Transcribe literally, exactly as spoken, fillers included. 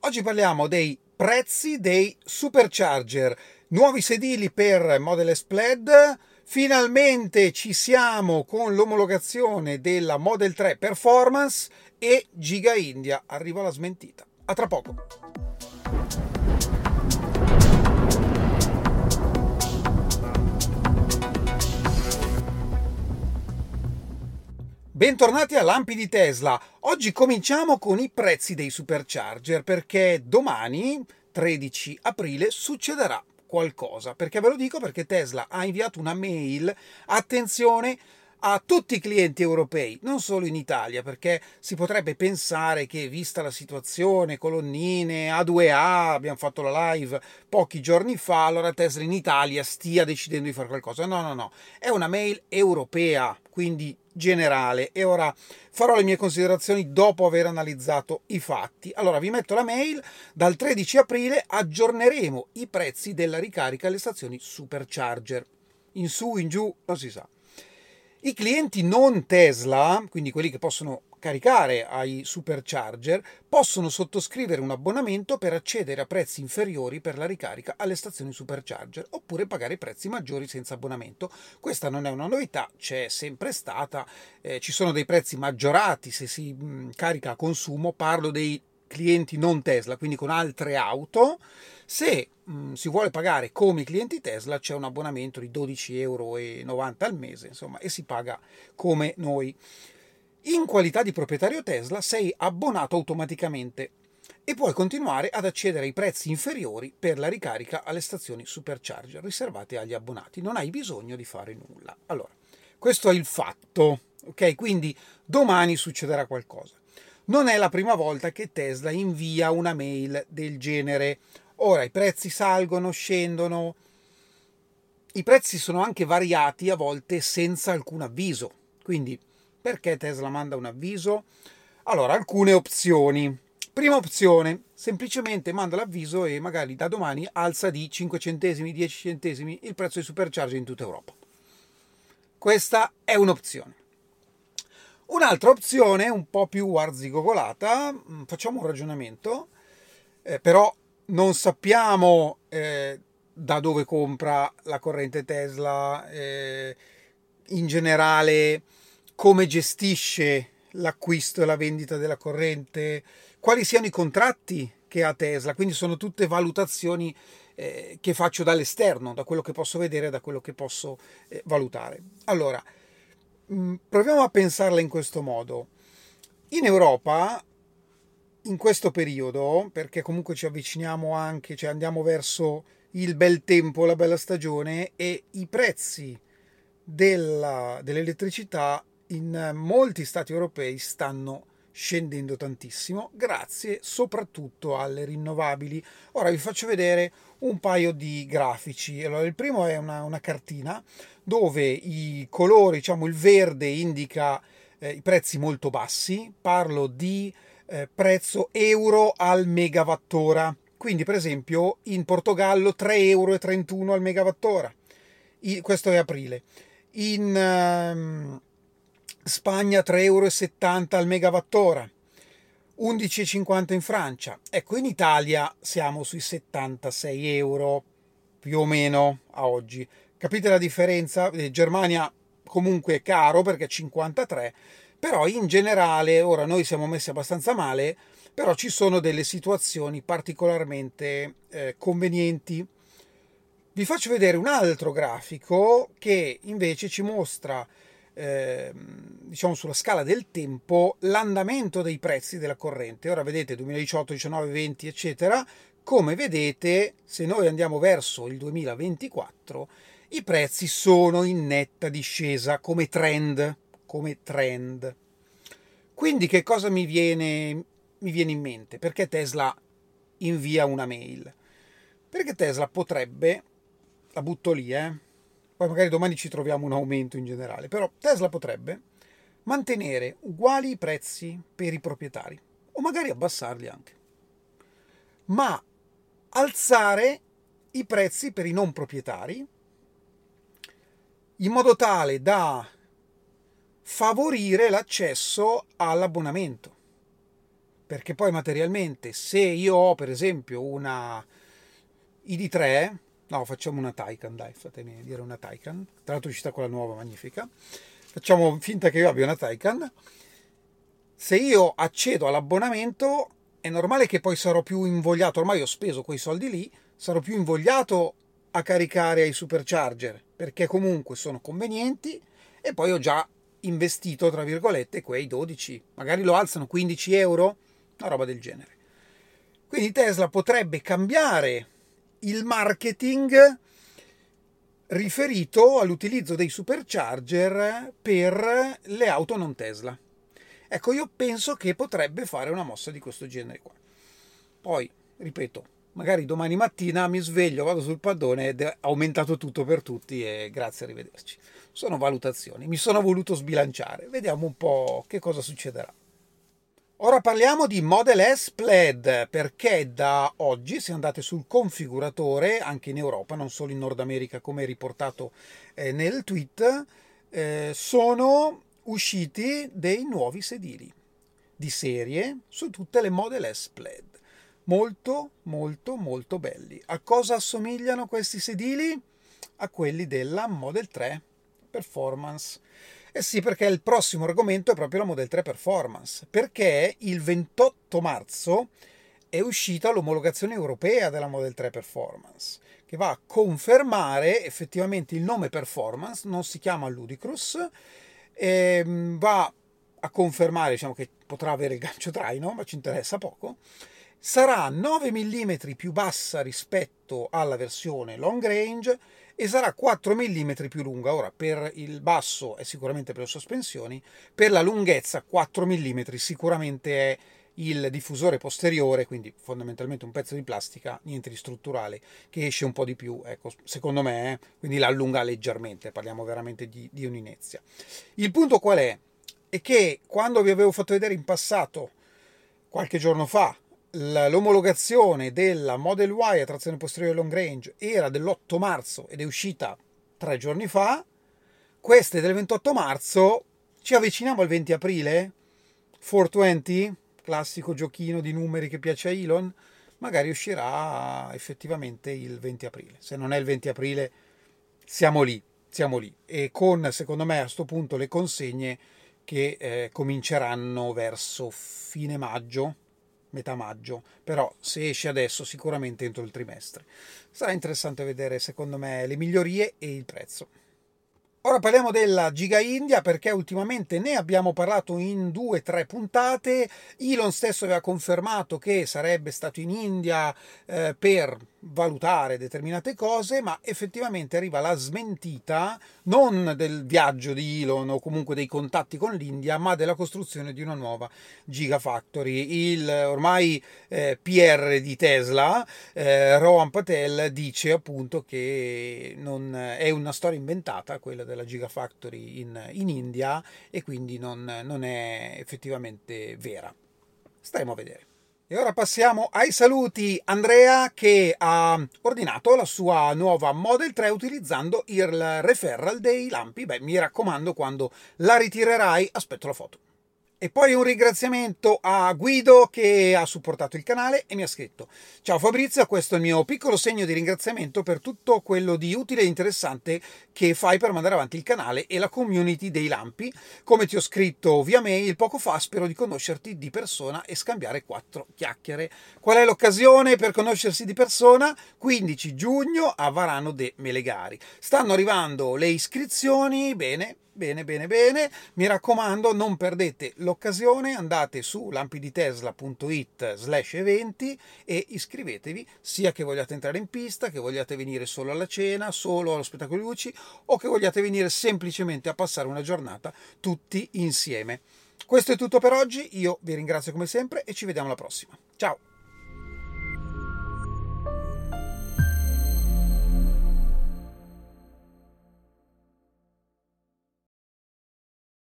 Oggi parliamo dei prezzi dei supercharger, nuovi sedili per Model S Plaid, finalmente ci siamo con l'omologazione della Model tre Performance e Giga India, arriva la smentita. A tra poco. Bentornati a Lampi di Tesla. Oggi cominciamo con i prezzi dei supercharger perché domani, tredici aprile, succederà qualcosa. Perché ve lo dico? Perché Tesla ha inviato una mail, attenzione, a tutti i clienti europei, non solo in Italia, perché si potrebbe pensare che, vista la situazione, colonnine, A due A, abbiamo fatto la live pochi giorni fa, allora Tesla in Italia stia decidendo di fare qualcosa. No, no, no, è una mail europea, quindi generale, e ora farò le mie considerazioni dopo aver analizzato i fatti. Allora vi metto la mail: dal tredici aprile aggiorneremo i prezzi della ricarica alle stazioni supercharger, in su, in giù, non si sa. I clienti non Tesla, quindi quelli che possono caricare ai supercharger, possono sottoscrivere un abbonamento per accedere a prezzi inferiori per la ricarica alle stazioni supercharger, oppure pagare prezzi maggiori senza abbonamento. Questa non è una novità, c'è sempre stata, eh, ci sono dei prezzi maggiorati se si mh, carica a consumo, parlo dei clienti non Tesla, quindi con altre auto. Se mh, si vuole pagare come i clienti Tesla, c'è un abbonamento di dodici euro e novanta al mese, insomma, e si paga come noi. In qualità di proprietario Tesla sei abbonato automaticamente e puoi continuare ad accedere ai prezzi inferiori per la ricarica alle stazioni supercharger riservate agli abbonati. Non hai bisogno di fare nulla. Allora, questo è il fatto, ok? Quindi domani succederà qualcosa. Non è la prima volta che Tesla invia una mail del genere. Ora i prezzi salgono, scendono, i prezzi sono anche variati a volte senza alcun avviso. Quindi perché Tesla manda un avviso? Allora, alcune opzioni. Prima opzione, semplicemente manda l'avviso e magari da domani alza di cinque centesimi, dieci centesimi il prezzo di supercharger in tutta Europa. Questa è un'opzione. Un'altra opzione, un po' più arzigogolata, facciamo un ragionamento, eh, però non sappiamo eh, da dove compra la corrente Tesla, eh, in generale come gestisce l'acquisto e la vendita della corrente, quali siano i contratti che ha Tesla, quindi sono tutte valutazioni eh, che faccio dall'esterno, da quello che posso vedere, da quello che posso eh, valutare. Allora, mh, proviamo a pensarla in questo modo. In Europa, in questo periodo, perché comunque ci avviciniamo anche, cioè andiamo verso il bel tempo, la bella stagione, e i prezzi della, dell'elettricità in molti stati europei stanno scendendo tantissimo, grazie soprattutto alle rinnovabili. Ora vi faccio vedere un paio di grafici. Allora, il primo è una, una cartina dove i colori, diciamo il verde indica eh, i prezzi molto bassi, parlo di eh, prezzo euro al megawattora. Quindi per esempio in Portogallo tre euro e trentuno al megawattora. I, questo è aprile. In um, Spagna tre euro e settanta al megawattora, undici e cinquanta in Francia. Ecco, in Italia siamo sui settantasei euro più o meno a oggi. Capite la differenza? Eh, Germania comunque è caro perché è cinquantatré, però in generale ora noi siamo messi abbastanza male, però ci sono delle situazioni particolarmente eh, convenienti. Vi faccio vedere un altro grafico che invece ci mostra, eh, diciamo sulla scala del tempo, l'andamento dei prezzi della corrente. Ora vedete duemiladiciotto, diciannove, venti, eccetera. Come vedete, se noi andiamo verso il duemilaventiquattro, i prezzi sono in netta discesa come trend, come trend. Quindi che cosa mi viene, mi viene in mente? Perché Tesla invia una mail? Perché Tesla potrebbe, la butto lì, eh. Poi magari domani ci troviamo un aumento in generale, però Tesla potrebbe mantenere uguali i prezzi per i proprietari, o magari abbassarli anche, ma alzare i prezzi per i non proprietari in modo tale da favorire l'accesso all'abbonamento. perché poi materialmente se io ho per esempio una I D tre, no facciamo una Taycan, dai fatemi dire una Taycan, tra l'altro ci sta quella nuova magnifica, facciamo finta che io abbia una Taycan, se io accedo all'abbonamento è normale che poi sarò più invogliato, ormai ho speso quei soldi lì, sarò più invogliato a caricare ai supercharger, perché comunque sono convenienti e poi ho già investito, tra virgolette, quei dodici, magari lo alzano quindici euro, una roba del genere. Quindi Tesla potrebbe cambiare il marketing riferito all'utilizzo dei supercharger per le auto non Tesla. Ecco, io penso che potrebbe fare una mossa di questo genere qua. Poi, ripeto, magari domani mattina mi sveglio, vado sul paddone ed è aumentato tutto per tutti e grazie, arrivederci. Sono valutazioni, mi sono voluto sbilanciare, vediamo un po' che cosa succederà. Ora parliamo di Model S Plaid, perché da oggi, se andate sul configuratore, anche in Europa, non solo in Nord America come riportato eh, nel tweet, eh, sono usciti dei nuovi sedili di serie su tutte le Model S Plaid. Molto, molto, molto belli. A cosa assomigliano questi sedili? A quelli della Model tre Performance. Eh sì, perché il prossimo argomento è proprio la Model tre Performance, perché il ventotto marzo è uscita l'omologazione europea della Model tre Performance, che va a confermare effettivamente il nome Performance, non si chiama Ludicrous, e va a confermare, diciamo, che potrà avere il gancio traino, ma ci interessa poco. Sarà nove millimetri più bassa rispetto alla versione long range e sarà quattro millimetri più lunga. Ora, per il basso è sicuramente per le sospensioni, per la lunghezza quattro millimetri sicuramente è il diffusore posteriore, quindi fondamentalmente un pezzo di plastica, niente di strutturale, che esce un po' di più, ecco, secondo me, eh? Quindi la allunga leggermente, parliamo veramente di, di un'inezia. Il punto qual è? È che quando vi avevo fatto vedere in passato, qualche giorno fa, l'omologazione della Model Y a trazione posteriore long range era dell'otto marzo ed è uscita tre giorni fa, queste del ventotto marzo, ci avviciniamo al venti aprile? quattrocentoventi? Classico giochino di numeri che piace a Elon? Magari uscirà effettivamente il venti aprile. Se non è il venti aprile, siamo lì, siamo lì. E con, secondo me, a questo punto le consegne che eh, cominceranno verso fine maggio, metà maggio, però se esce adesso sicuramente entro il trimestre. Sarà interessante vedere, secondo me, le migliorie e il prezzo. Ora parliamo della Giga India, perché ultimamente ne abbiamo parlato in due o tre puntate. Elon stesso aveva confermato che sarebbe stato in India eh, per valutare determinate cose, ma effettivamente arriva la smentita non del viaggio di Elon o comunque dei contatti con l'India, ma della costruzione di una nuova Gigafactory. Il ormai eh, P R di Tesla, eh, Rohan Patel, dice appunto che non è una storia inventata quella della Gigafactory in, in India e quindi non, non è effettivamente vera. Staremo a vedere. E ora passiamo ai saluti. Andrea, che ha ordinato la sua nuova Model tre utilizzando il referral dei lampi. Beh, mi raccomando, quando la ritirerai aspetto la foto. E poi un ringraziamento a Guido, che ha supportato il canale e mi ha scritto: ciao Fabrizio, questo è il mio piccolo segno di ringraziamento per tutto quello di utile e interessante che fai per mandare avanti il canale e la community dei lampi. Come ti ho scritto via mail poco fa, spero di conoscerti di persona e scambiare quattro chiacchiere. Qual è l'occasione per conoscersi di persona? quindici giugno a Varano de Melegari. Stanno arrivando le iscrizioni, bene. Bene, bene, bene, mi raccomando, non perdete l'occasione, andate su lampiditesla punto it slash eventi e iscrivetevi, sia che vogliate entrare in pista, che vogliate venire solo alla cena, solo allo spettacolo di luci o che vogliate venire semplicemente a passare una giornata tutti insieme. Questo è tutto per oggi, io vi ringrazio come sempre e ci vediamo alla prossima. Ciao!